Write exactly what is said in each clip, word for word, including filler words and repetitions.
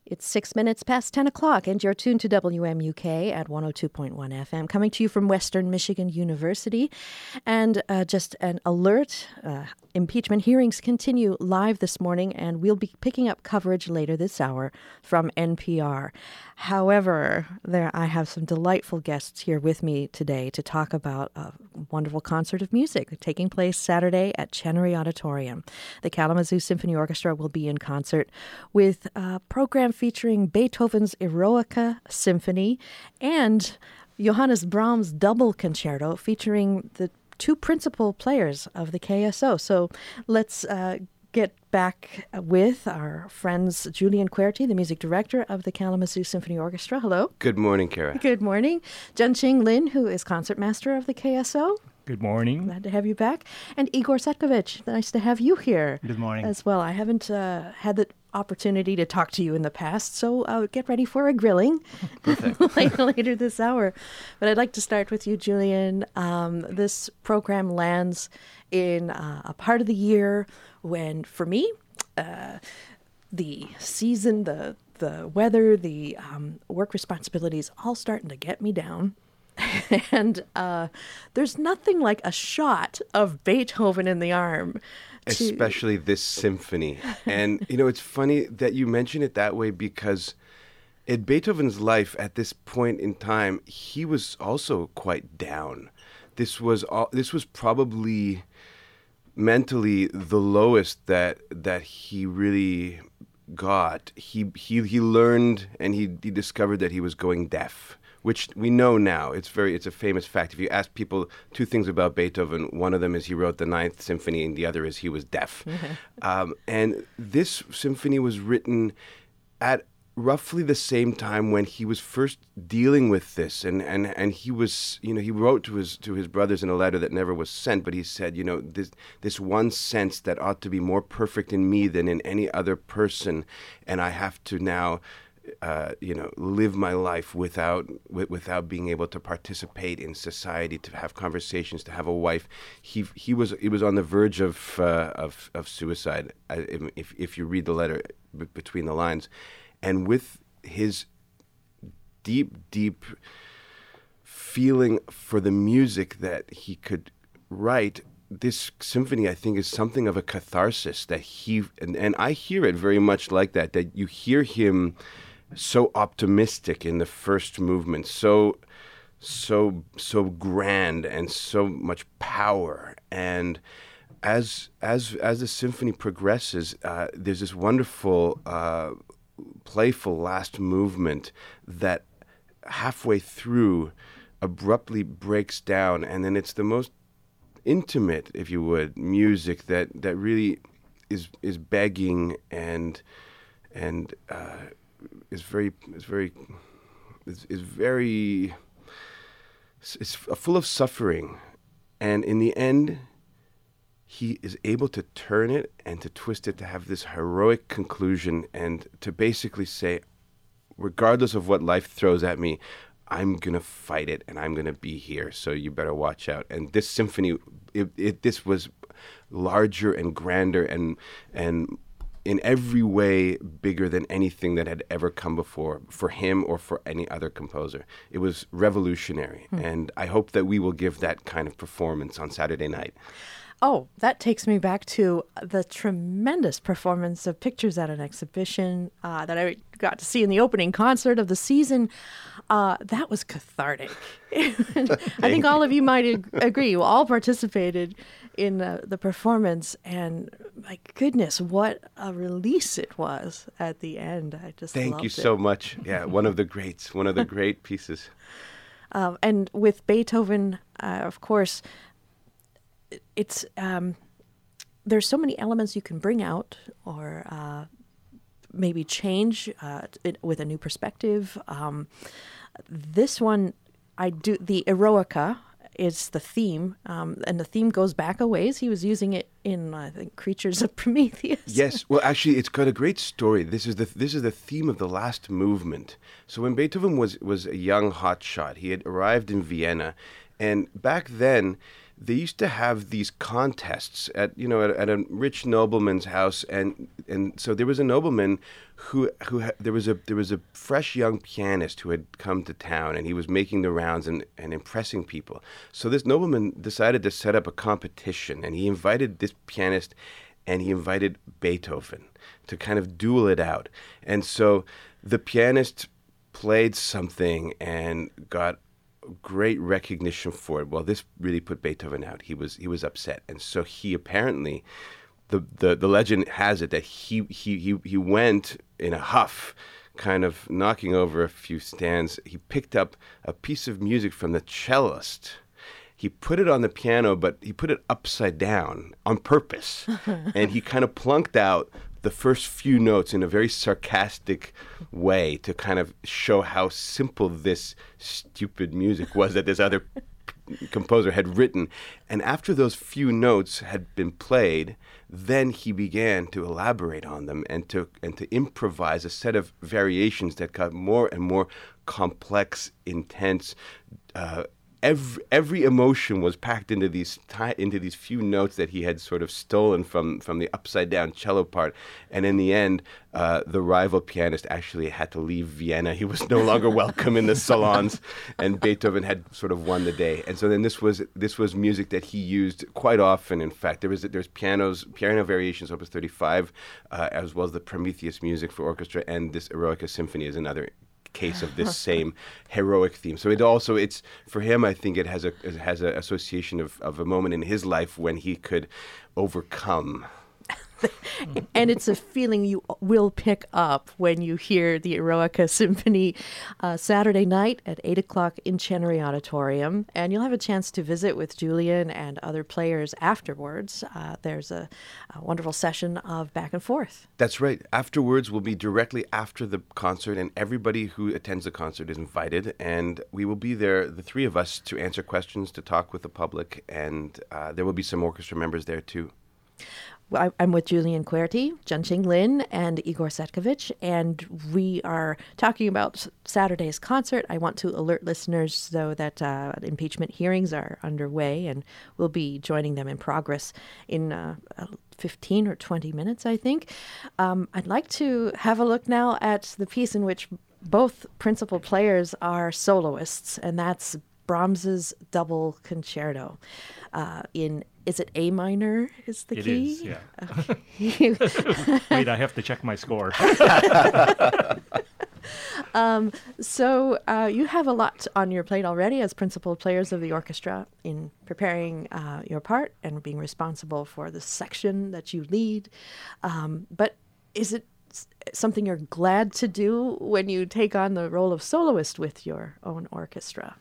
It's six minutes past ten o'clock, and you're tuned to W M U K at one oh two point one F M, coming to you from Western Michigan University. And uh, just an alert, uh, impeachment hearings continue live this morning, and we'll be picking up coverage later this hour from N P R. However, there I have some delightful guests here with me today to talk about a wonderful concert of music taking place Saturday at Chenery Auditorium. The Kalamazoo Symphony Orchestra will be in concert with a program featuring Beethoven's Eroica Symphony and Johannes Brahms' Double Concerto featuring the two principal players of the K S O. So let's uh, get back with our friends Julian Querty, the music director of the Kalamazoo Symphony Orchestra. Hello. Good morning, Kara. Good morning. Junqing Lin, who is concertmaster of the K S O. Good morning. Glad to have you back. And Igor Setkovich, nice to have you here. Good morning. As well. I haven't uh, had the opportunity to talk to you in the past, so uh, get ready for a grilling later, later this hour. But I'd like to start with you, Julian. Um, this program lands in uh, a part of the year when, for me, uh, the season, the the weather, the um, work responsibilities all starting to get me down. and uh, there's nothing like a shot of Beethoven in the arm. To... Especially this symphony. And, you know, it's funny that you mention it that way because in Beethoven's life at this point in time, he was also quite down. This was all, this was probably mentally the lowest that that he really got. He he he learned and he, he discovered that he was going deaf, which we know now. It's very it's a famous fact. If you ask people two things about Beethoven, one of them is he wrote the Ninth Symphony, and the other is he was deaf. um, and this symphony was written at roughly the same time when he was first dealing with this, and, and, and he was, you know, he wrote to his to his brothers in a letter that never was sent, but he said, you know, this this one sense that ought to be more perfect in me than in any other person, and I have to now. Uh, you know, live my life without w- without being able to participate in society, to have conversations, to have a wife. He he was he was on the verge of uh, of of suicide. Uh, if if you read the letter b- between the lines, and with his deep deep feeling for the music that he could write. This symphony, I think, is something of a catharsis that he and, and I hear it very much like that. That you hear him. So optimistic in the first movement, so so so grand and so much power. And as as as the symphony progresses, uh, there's this wonderful, uh, playful last movement that halfway through abruptly breaks down, and then it's the most intimate, if you would, music that that really is is begging and and. Uh, is very is very is, is very is full of suffering, and in the end he is able to turn it and to twist it to have this heroic conclusion and to basically say, regardless of what life throws at me, I'm gonna fight it and I'm gonna be here, so you better watch out. And this symphony it, it this was larger and grander and and in every way bigger than anything that had ever come before for him or for any other composer. It was revolutionary, hmm. and I hope that we will give that kind of performance on Saturday night. Oh, that takes me back to the tremendous performance of Pictures at an Exhibition uh, that I got to see in the opening concert of the season. Uh, that was cathartic. I think all of you might ag- agree. You all participated in uh, the performance, and my goodness, what a release it was at the end. I just Thank loved you it. so much. Yeah, one of the greats, one of the great pieces. Um, and with Beethoven, uh, of course, it's um, there's so many elements you can bring out or uh, maybe change uh, it, with a new perspective. Um, this one, I do the Eroica is the theme, um, and the theme goes back a ways. He was using it in, I think, Creatures of Prometheus. Yes, well, actually, it's got a great story. This is the this is the theme of the last movement. So when Beethoven was was a young hotshot, he had arrived in Vienna, and back then, they used to have these contests at you know at, at a rich nobleman's house, and and so there was a nobleman who who ha- there was a there was a fresh young pianist who had come to town, and he was making the rounds and, and impressing people. So this nobleman decided to set up a competition, and he invited this pianist, and he invited Beethoven to kind of duel it out. And so the pianist played something and got great recognition for it. Well, this really put Beethoven out. He was he was upset, and so he apparently, the the, the legend has it that he, he he he went in a huff, kind of knocking over a few stands. He picked up a piece of music from the cellist. He put it on the piano, but he put it upside down on purpose, and he kind of plunked out the first few notes in a very sarcastic way to kind of show how simple this stupid music was that this other p- composer had written. And after those few notes had been played, then he began to elaborate on them and to and to improvise a set of variations that got more and more complex, intense. Uh, Every, every emotion was packed into these ti- into these few notes that he had sort of stolen from, from the upside down cello part, and in the end, uh, the rival pianist actually had to leave Vienna. He was no longer welcome in the salons, and Beethoven had sort of won the day. And so then this was this was music that he used quite often. In fact, there was there's pianos piano variations, Opus thirty-five, uh, as well as the Prometheus music for orchestra, and this Eroica Symphony is another case of this same heroic theme. So it also, it's for him, I think it has a it has an association of, of a moment in his life when he could overcome. And it's a feeling you will pick up when you hear the Eroica Symphony uh, Saturday night at eight o'clock in Chenery Auditorium. And you'll have a chance to visit with Julian and other players afterwards. Uh, there's a, a wonderful session of back and forth. That's right. Afterwards will be directly after the concert, and everybody who attends the concert is invited. And we will be there, the three of us, to answer questions, to talk with the public. And uh, there will be some orchestra members there, too. I- I'm with Julian Querty, Junqing Lin, and Igor Setkovich, and we are talking about Saturday's concert. I want to alert listeners, though, that uh, impeachment hearings are underway, and we'll be joining them in progress in uh, fifteen or twenty minutes, I think. Um, I'd like to have a look now at the piece in which both principal players are soloists, and that's Brahms's Double Concerto uh, in, is it A minor is the It key? is, yeah. Okay. Wait, I have to check my score. um, so uh, you have a lot on your plate already as principal players of the orchestra in preparing uh, your part and being responsible for the section that you lead. Um, but is it s- something you're glad to do when you take on the role of soloist with your own orchestra?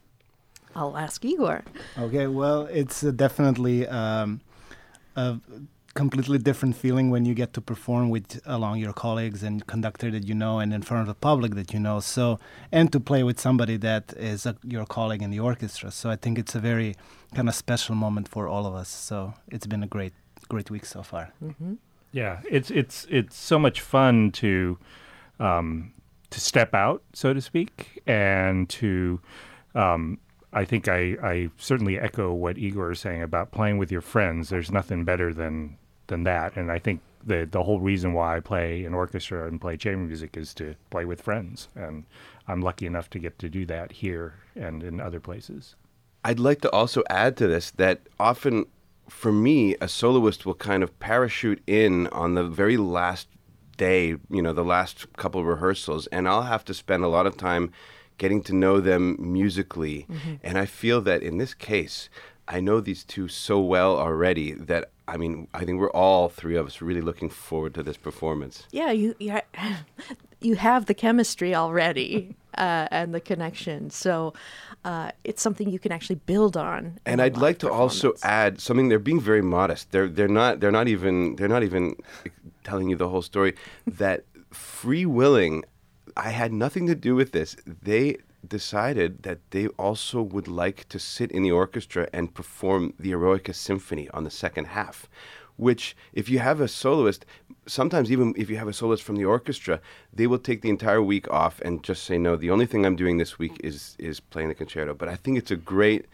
I'll ask Igor. Okay, well, it's uh, definitely um, a completely different feeling when you get to perform with along your colleagues and conductor that you know and in front of the public that you know. So, and to play with somebody that is a, your colleague in the orchestra. So I think it's a very kind of special moment for all of us. So it's been a great, great week so far. Mm-hmm. Yeah, it's it's it's so much fun to um, to step out, so to speak, and to. Um, I think I, I certainly echo what Igor is saying about playing with your friends. There's nothing better than than that. And I think the the whole reason why I play an orchestra and play chamber music is to play with friends. And I'm lucky enough to get to do that here and in other places. I'd like to also add to this that often, for me, a soloist will kind of parachute in on the very last day, you know, the last couple of rehearsals, and I'll have to spend a lot of time getting to know them musically. Mm-hmm. And I feel that in this case, I know these two so well already that, I mean, I think we're all three of us really looking forward to this performance. Yeah, you you, ha- you have the chemistry already uh, and the connection. So uh, it's something you can actually build on. And I'd like to also add something. They're being very modest. They're they're not they're not even they're not even telling you the whole story. That free willing. I had nothing to do with this. They decided that they also would like to sit in the orchestra and perform the Eroica Symphony on the second half, which if you have a soloist, sometimes even if you have a soloist from the orchestra, they will take the entire week off and just say, no, the only thing I'm doing this week is is playing the concerto. But I think it's a great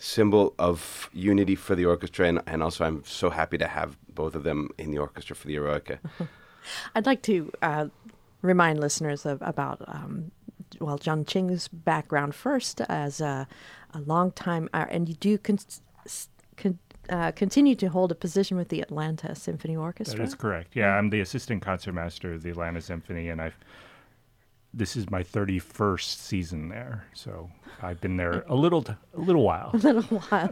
symbol of unity for the orchestra, and, and also I'm so happy to have both of them in the orchestra for the Eroica. I'd like to uh, remind listeners of, about, um, well, Zhangqing's background first as a, a long time, uh, and you do con- con- uh, continue to hold a position with the Atlanta Symphony Orchestra. That is correct. Yeah, I'm the assistant concertmaster of the Atlanta Symphony, and I've this is my thirty-first season there, so I've been there a little, t- a little while. A little while.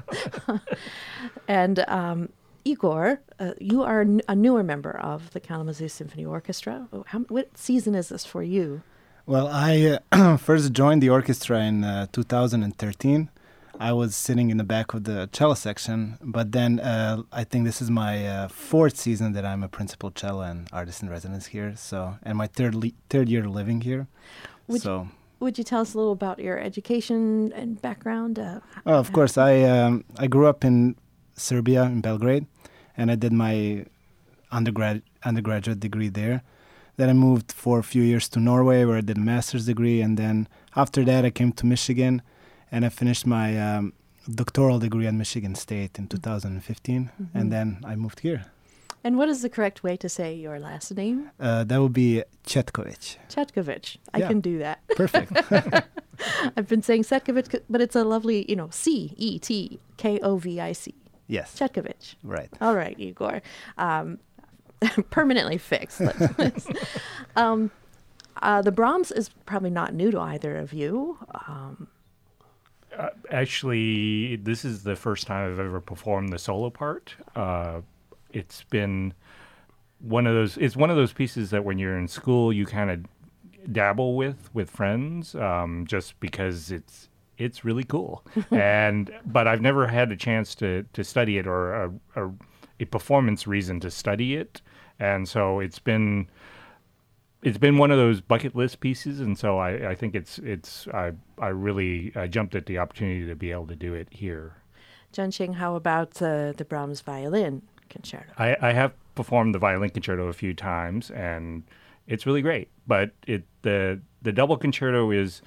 And um, Igor, uh, you are n- a newer member of the Kalamazoo Symphony Orchestra. How, what season is this for you? Well, I uh, first joined the orchestra in uh, two thousand thirteen. I was sitting in the back of the cello section, but then uh, I think this is my uh, fourth season that I'm a principal cello and artist in residence here. So, and my third le- third year living here. Would so, you, would you tell us a little about your education and background? Uh, oh, of course, I um, I grew up in Serbia, in Belgrade, and I did my undergrad undergraduate degree there. Then I moved for a few years to Norway, where I did a master's degree, and then after that I came to Michigan. And I finished my um, doctoral degree at Michigan State in two thousand fifteen, mm-hmm. and then I moved here. And what is the correct way to say your last name? Uh, that would be Chetkovic. Chetkovic. I Yeah. can do that. Perfect. I've been saying Chetkovic, but it's a lovely, you know, C E T K O V I C. Yes. Chetkovic. Right. All right, Igor. Um, permanently fixed. Let's- um, uh, the Brahms is probably not new to either of you. Um, Uh, actually, this is the first time I've ever performed the solo part. Uh, it's been one of those. It's one of those pieces that when you're in school, you kind of dabble with with friends, um, just because it's it's really cool. and but I've never had a chance to to study it or a, a, a performance reason to study it, and so it's been. It's been one of those bucket list pieces, and so I, I think it's it's I I really uh, jumped at the opportunity to be able to do it here. Zhangqing, how about uh, the Brahms violin concerto? I, I have performed the violin concerto a few times, and it's really great. But it the the double concerto is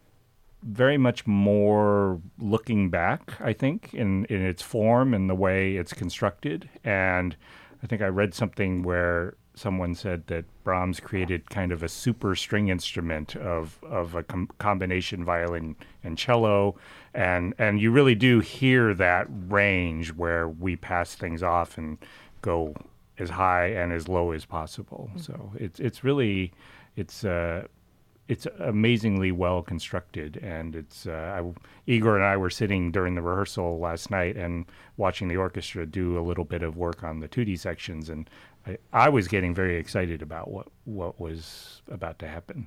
very much more looking back, I think, in, in its form and the way it's constructed. And I think I read something where someone said that Brahms created kind of a super string instrument of of a com- combination violin and cello, and and you really do hear that range where we pass things off and go as high and as low as possible. Mm-hmm. So it's it's really it's uh, it's amazingly well constructed, and it's uh, I, Igor and I were sitting during the rehearsal last night and watching the orchestra do a little bit of work on the tutti sections, and I, I was getting very excited about what, what was about to happen.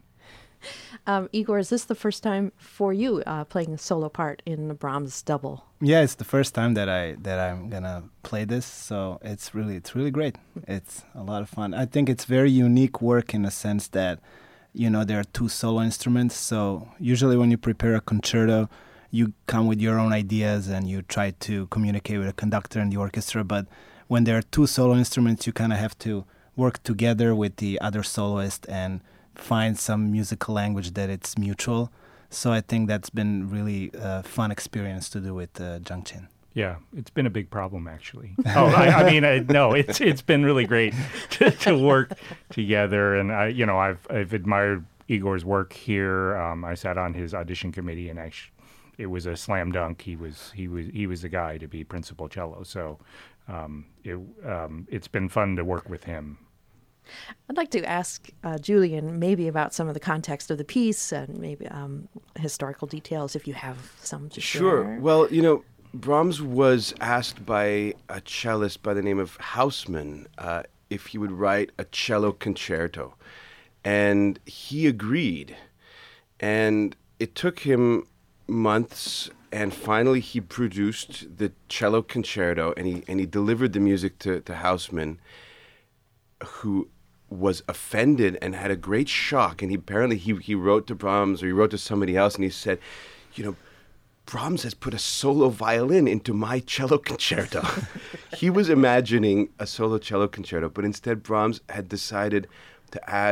Um, Igor, is this the first time for you uh, playing a solo part in the Brahms double? Yeah, it's the first time that I that I'm gonna play this, so it's really it's really great. It's a lot of fun. I think it's very unique work in the sense that, you know, there are two solo instruments. So usually when you prepare a concerto, you come with your own ideas and you try to communicate with a conductor and the orchestra. But when there are two solo instruments, you kind of have to work together with the other soloist and find some musical language that it's mutual. So I think that's been really a fun experience to do with uh, Zhangqing. Yeah, it's been a big problem, actually. Oh, I, I mean, I, no, it's it's been really great to, to work together, and I, you know, I've I've admired Igor's work here. Um, I sat on his audition committee, and actually, it was a slam dunk. He was he was he was the guy to be principal cello. So, um, it um, it's been fun to work with him. I'd like to ask uh, Julian maybe about some of the context of the piece and maybe um, historical details if you have some to Sure. share. Well, you know, Brahms was asked by a cellist by the name of Hausmann uh, if he would write a cello concerto. And he agreed. And it took him months, and finally he produced the cello concerto, and he and he delivered the music to, to Hausmann, who was offended and had a great shock. And he apparently he, he wrote to Brahms, or he wrote to somebody else, and he said, you know, Brahms has put a solo violin into my cello concerto. He was imagining a solo cello concerto, but instead Brahms had decided to add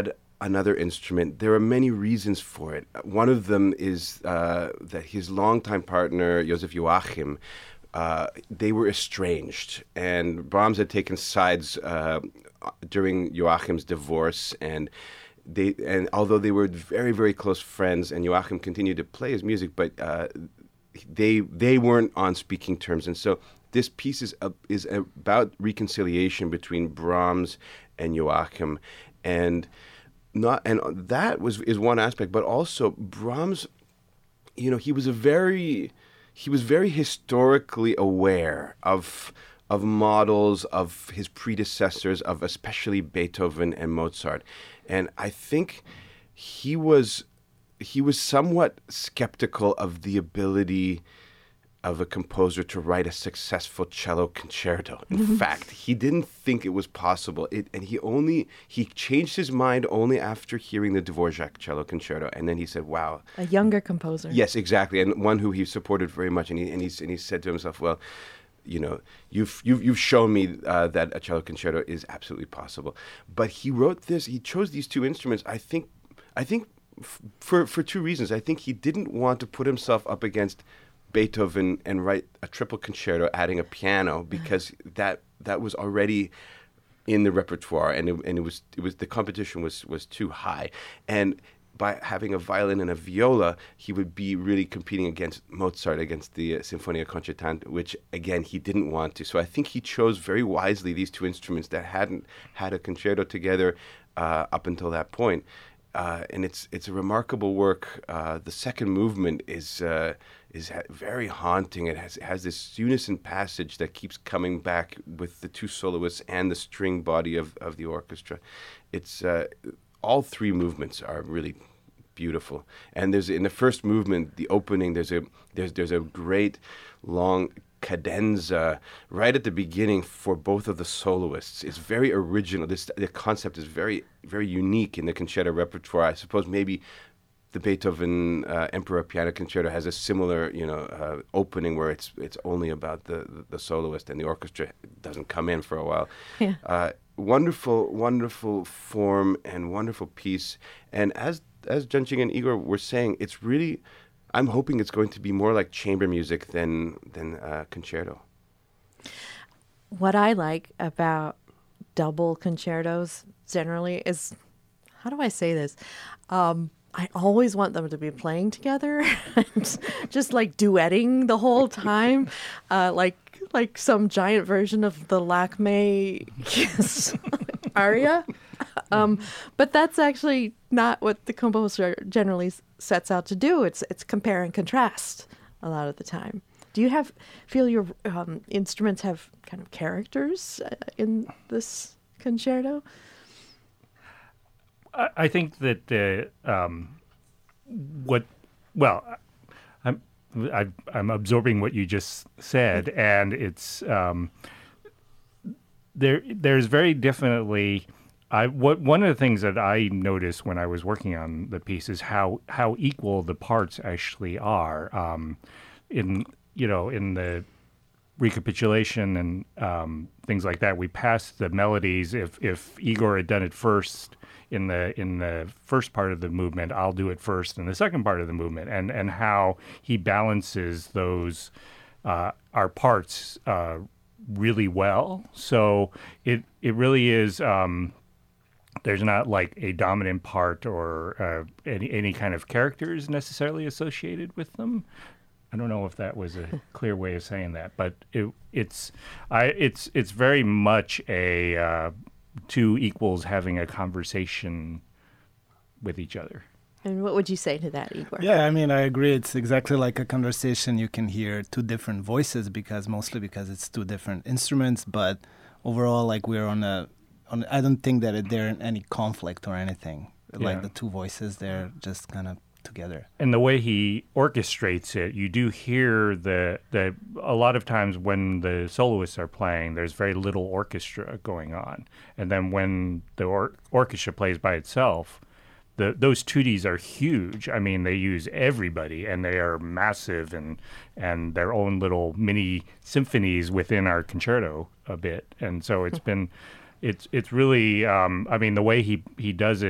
another instrument. There are many reasons for it. One of them is uh, that his longtime partner, Joseph Joachim, uh, they were estranged. And Brahms had taken sides uh, during Joachim's divorce. And they, and although they were very, very close friends, and Joachim continued to play his music, but uh, they they weren't on speaking terms. And so this piece is, uh, is about reconciliation between Brahms and Joachim. And not and that was is one aspect, but also Brahms, you know, he was a very he was very historically aware of of models of his predecessors, of especially Beethoven and Mozart. And I think he was he was somewhat skeptical of the ability of a composer to write a successful cello concerto. In fact, he didn't think it was possible. It, and he only, he changed his mind only after hearing the Dvorak cello concerto. And then he said, wow. A younger composer. Yes, exactly. And one who he supported very much. And he, and he, and he said to himself, well, you know, you've, you've, you've shown me uh, that a cello concerto is absolutely possible. But he wrote this, he chose these two instruments, I think, I think f- for, for two reasons. I think he didn't want to put himself up against Beethoven and write a triple concerto adding a piano, because that that was already in the repertoire, and it, and it was it was the competition was was too high. And by having a violin and a viola, he would be really competing against Mozart, against the uh, Sinfonia Concertante, which again he didn't want to. So I think he chose very wisely these two instruments that hadn't had a concerto together uh, up until that point. Uh, and it's it's a remarkable work. Uh, the second movement is uh, is ha- very haunting. It has it has this unison passage that keeps coming back with the two soloists and the string body of, of the orchestra. It's uh, all three movements are really beautiful. And there's in the first movement, the opening. There's a there's there's a great long cadenza right at the beginning for both of the soloists. It's very original. This the concept is very very unique in the concerto repertoire. I suppose maybe the Beethoven uh, Emperor Piano Concerto has a similar, you know, uh, opening where it's it's only about the, the the soloist and the orchestra doesn't come in for a while. Yeah. Uh, wonderful, wonderful form and wonderful piece. And as as Zhenqing and Igor were saying, it's really. I'm hoping it's going to be more like chamber music than than uh, concerto. What I like about double concertos generally is, how do I say this? Um, I always want them to be playing together, and just like duetting the whole time, uh, like like some giant version of the Lakme Kiss aria. Um, but that's actually not what the composer generally s- sets out to do. It's it's compare and contrast a lot of the time. Do you have feel your um, instruments have kind of characters uh, in this concerto? I, I think that the um, what well, I'm I, I'm absorbing what you just said, and it's um, there. There's very definitely. I what one of the things that I noticed when I was working on the piece is how how equal the parts actually are. Um, in you know in the recapitulation and um, things like that, we passed the melodies. If if Igor had done it first in the in the first part of the movement, I'll do it first in the second part of the movement, and and how he balances those uh, our parts uh, really well. So it it really is. Um, There's not like a dominant part or uh, any any kind of characters necessarily associated with them. I don't know if that was a clear way of saying that, but it, it's I it's it's very much a uh, two equals having a conversation with each other. And what would you say to that, Igor? Yeah, I mean, I agree. It's exactly like a conversation. You can hear two different voices because mostly because it's two different instruments, but overall, like we're on a on. I don't think that it, there is any conflict or anything. Yeah. Like the two voices, they're just kind of together. And the way he orchestrates it, you do hear the the a lot of times when the soloists are playing, there's very little orchestra going on, and then when the or- orchestra plays by itself, the those tutti are huge. I mean, they use everybody, and they are massive and and their own little mini symphonies within our concerto a bit. And so it's been, it's it's really, um, I mean, the way he he does it.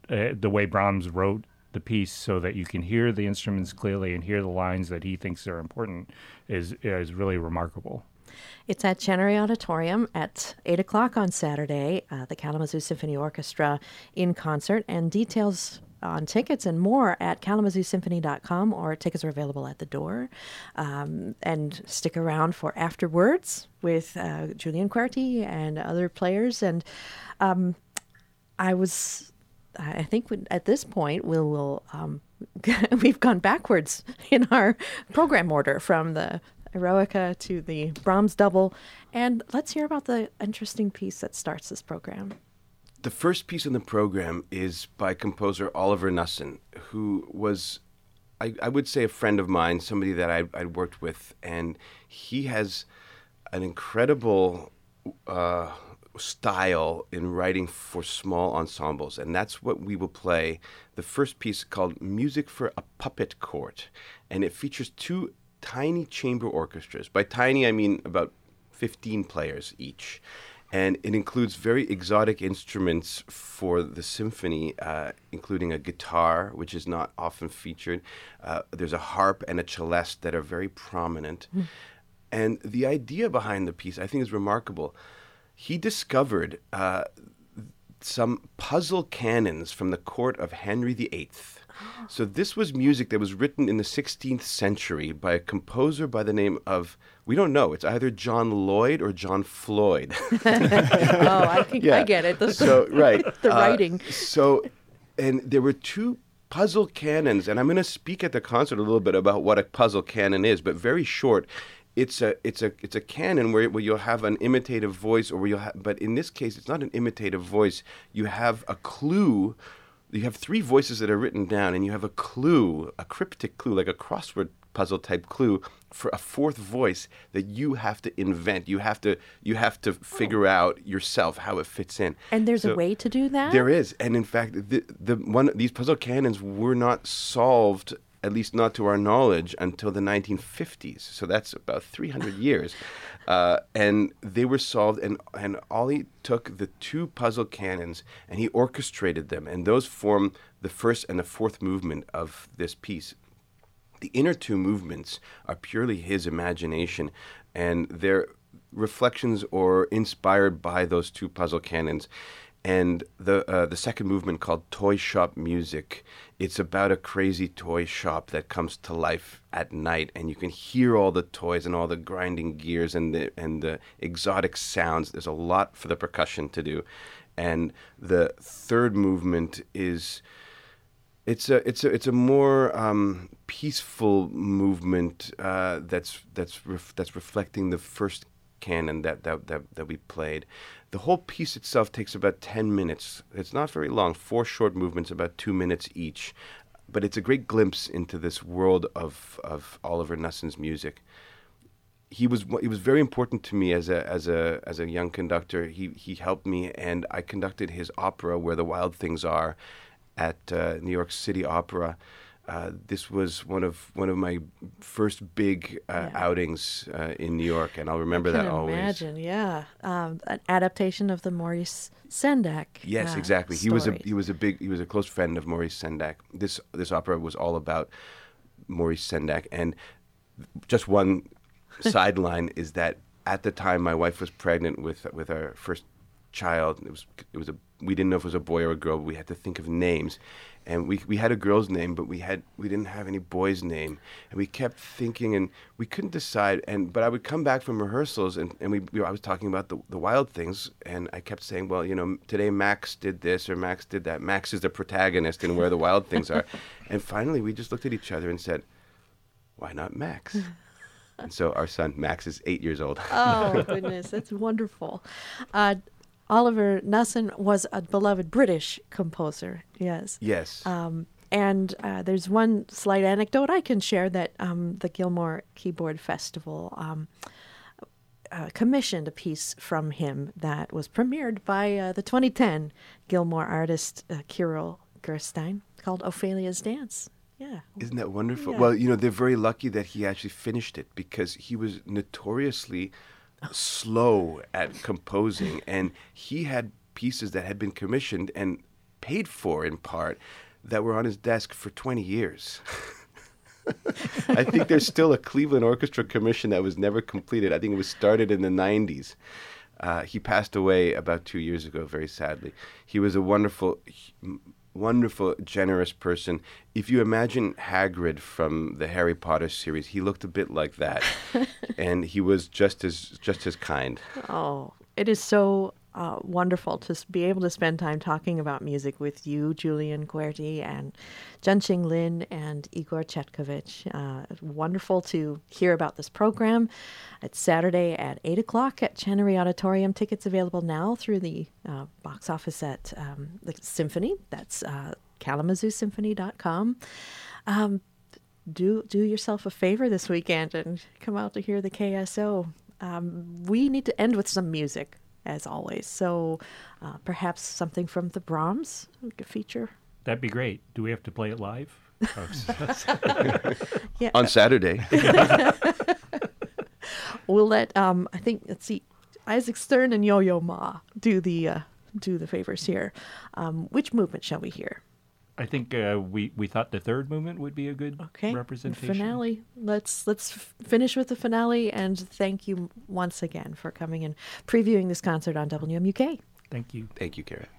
uh, the way Brahms wrote the piece so that you can hear the instruments clearly and hear the lines that he thinks are important is is really remarkable. It's at Chenery Auditorium at eight o'clock on Saturday, uh, the Kalamazoo Symphony Orchestra in concert, and details on tickets and more at kalamazoo symphony dot com, or tickets are available at the door. Um, and stick around for Afterwards with uh, Julian Quarty and other players. And um, I was, I think we, at this point we'll, we'll um, we've gone backwards in our program order from the Eroica to the Brahms double. And let's hear about the interesting piece that starts this program. The first piece in the program is by composer Oliver Knussen, who was, I, I would say, a friend of mine, somebody that I, I'd worked with. And he has an incredible uh, style in writing for small ensembles. And that's what we will play. The first piece called Music for a Puppet Court. And it features two tiny chamber orchestras. By tiny, I mean about fifteen players each. And it includes very exotic instruments for the symphony, uh, including a guitar, which is not often featured. Uh, there's a harp and a celeste that are very prominent. Mm. And the idea behind the piece, I think, is remarkable. He discovered uh, some puzzle canons from the court of Henry the Eighth. So this was music that was written in the sixteenth century by a composer by the name of, we don't know, it's either John Lloyd or John Floyd. oh, I, can, yeah. I get it. The, so, right. the uh, writing. So, and there were two puzzle canons, and I'm going to speak at the concert a little bit about what a puzzle canon is, but very short. It's a it's a it's a canon where, where you'll have an imitative voice, or where you'll have, but in this case, it's not an imitative voice. You have a clue. You have three voices that are written down, and you have a clue, a cryptic clue, like a crossword puzzle type clue for a fourth voice that you have to invent. You have to you have to figure oh. out yourself how it fits in. And there's so a way to do that? There is, and in fact, the the one these puzzle canons were not solved, at least not to our knowledge, until the nineteen fifties. So that's about three hundred years. Uh, and they were solved, and, and Ollie took the two puzzle canons and he orchestrated them, and those form the first and the fourth movement of this piece. The inner two movements are purely his imagination, and they're reflections or inspired by those two puzzle canons. And the uh, the second movement, called Toy Shop Music, it's about a crazy toy shop that comes to life at night, and you can hear all the toys and all the grinding gears and the and the exotic sounds. There's a lot for the percussion to do. And the third movement is it's a it's a it's a more um, peaceful movement uh, that's that's ref- that's reflecting the first canon that, that that that we played. The whole piece itself takes about ten minutes. It's not very long, four short movements, about two minutes each. But it's a great glimpse into this world of, of Oliver Knussen's music. He was he was very important to me as a as a as a young conductor. He he helped me, and I conducted his opera, Where the Wild Things Are, at uh, New York City Opera. Uh, this was one of one of my first big uh, yeah. outings uh, in New York, and I'll remember I can that always. Imagine, yeah, um, an adaptation of the Maurice Sendak. Yes, uh, exactly. Story. He was a he was a big he was a close friend of Maurice Sendak. This this opera was all about Maurice Sendak, and just one sideline is that at the time my wife was pregnant with with our first child. It was it was a we didn't know if it was a boy or a girl. But we had to think of names. And we we had a girl's name, but we had we didn't have any boy's name, and we kept thinking, and we couldn't decide. And but I would come back from rehearsals, and, and we, we I was talking about the, the Wild Things, and I kept saying, well, you know, today Max did this or Max did that. Max is the protagonist in Where the Wild Things Are. And finally, we just looked at each other and said, why not Max? And so our son Max is eight years old. Oh goodness, that's wonderful. Uh, Oliver Knussen was a beloved British composer, yes. Yes. Um, and uh, there's one slight anecdote I can share that um, the Gilmore Keyboard Festival um, uh, commissioned a piece from him that was premiered by uh, the twenty ten Gilmore artist uh, Kirill Gerstein, called Ophelia's Dance. Yeah. Isn't that wonderful? Yeah. Well, you know, they're very lucky that he actually finished it, because he was notoriously slow at composing, and he had pieces that had been commissioned and paid for in part, that were on his desk for twenty years. I think there's still a Cleveland Orchestra commission that was never completed. I think it was started in the nineties. Uh, he passed away about two years ago, very sadly. He was a wonderful, wonderful, generous person. If you imagine Hagrid from the Harry Potter series, he looked a bit like that. And he was just as just as kind. Oh, it is so uh, wonderful to s- be able to spend time talking about music with you, Julian Querty, and Junqing Lin and Igor Chetkovich. Uh, wonderful to hear about this program. It's Saturday at eight o'clock at Chenery Auditorium. Tickets available now through the uh, box office at um, the Symphony. That's uh, kalamazoo symphony dot com. Um, do do yourself a favor this weekend and come out to hear the K S O. Um, we need to end with some music, as always. So uh, perhaps something from the Brahms we could feature. That'd be great. Do we have to play it live? Yeah, On Saturday. we'll let. Um, I think let's see, Isaac Stern and Yo-Yo Ma do the uh, do the favors here. Um, which movement shall we hear? I think uh, we, we thought the third movement would be a good Okay, representation. finale. Let's let's f- finish with the finale, and thank you once again for coming and previewing this concert on W M U K. Thank you. Thank you, Karen.